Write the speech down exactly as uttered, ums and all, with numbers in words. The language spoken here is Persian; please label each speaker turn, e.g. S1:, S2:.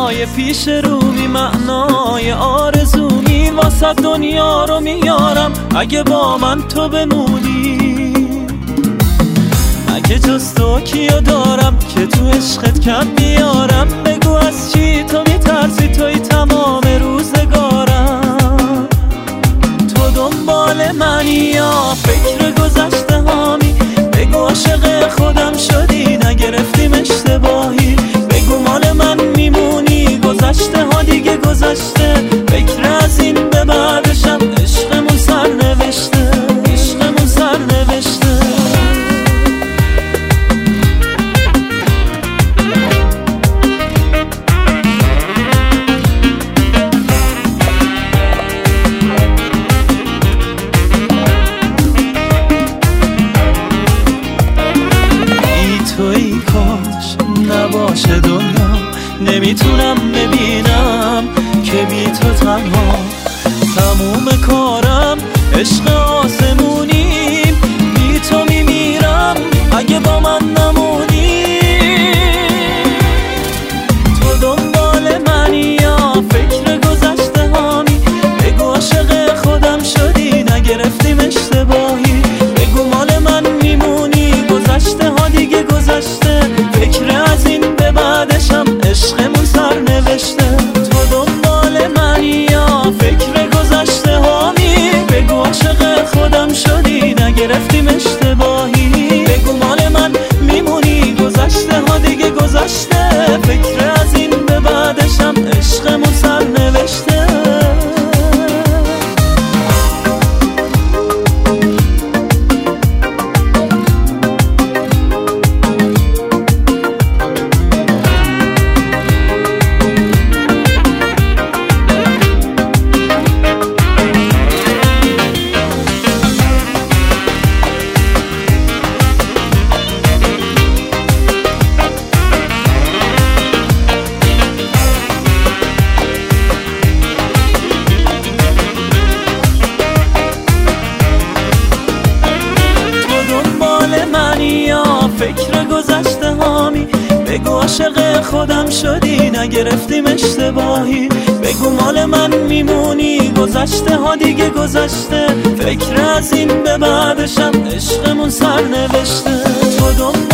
S1: دنیای پیش رو بی معنای آرزومی واسه دنیا رو میارم اگه با من تو بمونی. مگه جز تو کیو دارم که تو عشقت کم بیارم؟ بگو از چی تو میترسی؟ توی تمام روزگارم. تو دنبال منی یا فکر گذشته هامی؟ بگو عاشق خودم شدی نگرفتیم اشتباهی؟ بگو مال من میمونی گذشته ها دیگه گذشته. فکر از این به بعدشم عشقمون سر نوشته، عشقمون سر نوشته. توی کاش نباشه دنیا، نمیتونم ببینم که بی تو تنها تموم کارم. عشق آسمونیم بی تو میمیرم اگه با من نمونی. تو دنبال منی یا فکر گذشته هامی؟ بگو عاشق خودم شدی نگرفتیم اشتباهی؟ بگو مال من میمونی گذشته ها دیگه گذشته. فکر از این به بعدشم عشقمون سر نوشته. تو دنبال منی یا فکر گذشته هامی؟ بگو عاشق خودم شدی نگرفتیم اشتباهی؟ بگو مال من میمونی گذشته ها دیگه گذشته. فکر از این به بعدشم عشقمون سر نوشته. فکر گذشته هامی؟ بگو عاشق خودم شدی نگرفتیم اشتباهی؟ بگو مال من میمونی گذشته ها دیگه گذشته. فکر از این به بعدشم عشقمون سر نوشته. تو